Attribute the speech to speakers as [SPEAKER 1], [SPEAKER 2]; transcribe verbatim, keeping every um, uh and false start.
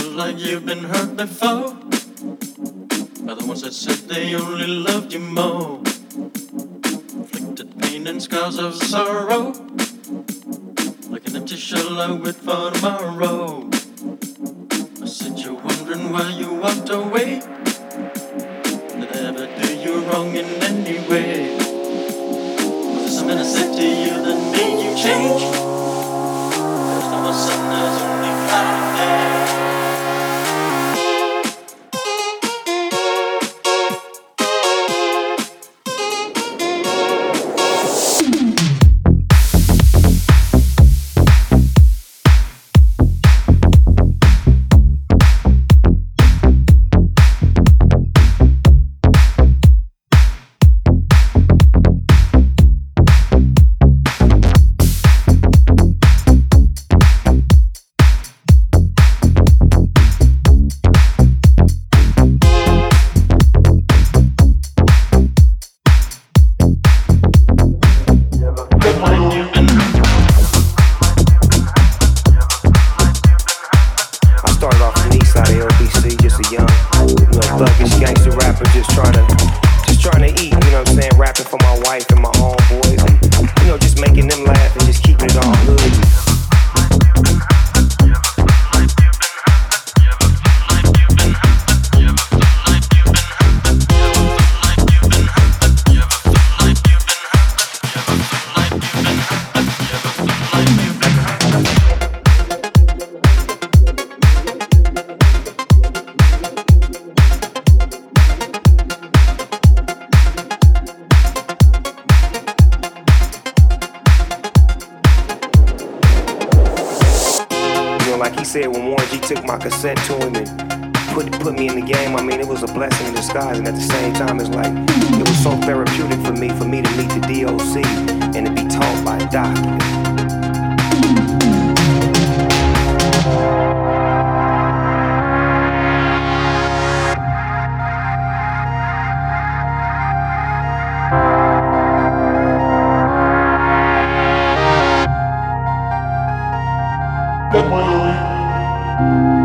[SPEAKER 1] feel like you've been hurt before by the ones that said they only loved you more. Inflicted pain and scars of sorrow, like an empty shell I wait for tomorrow. I said you're wondering why you walked away. Did I ever do you wrong in any way? Was there something I said to you that made you change? There's no more sun, there's only cloudy days.
[SPEAKER 2] Like he said when Warren G took my cassette to him and put put me in the game, I mean, it was a blessing in disguise. And at the same time, it's like, it was so therapeutic for me, for me to meet the D O C and to be taught by Doc.
[SPEAKER 3] That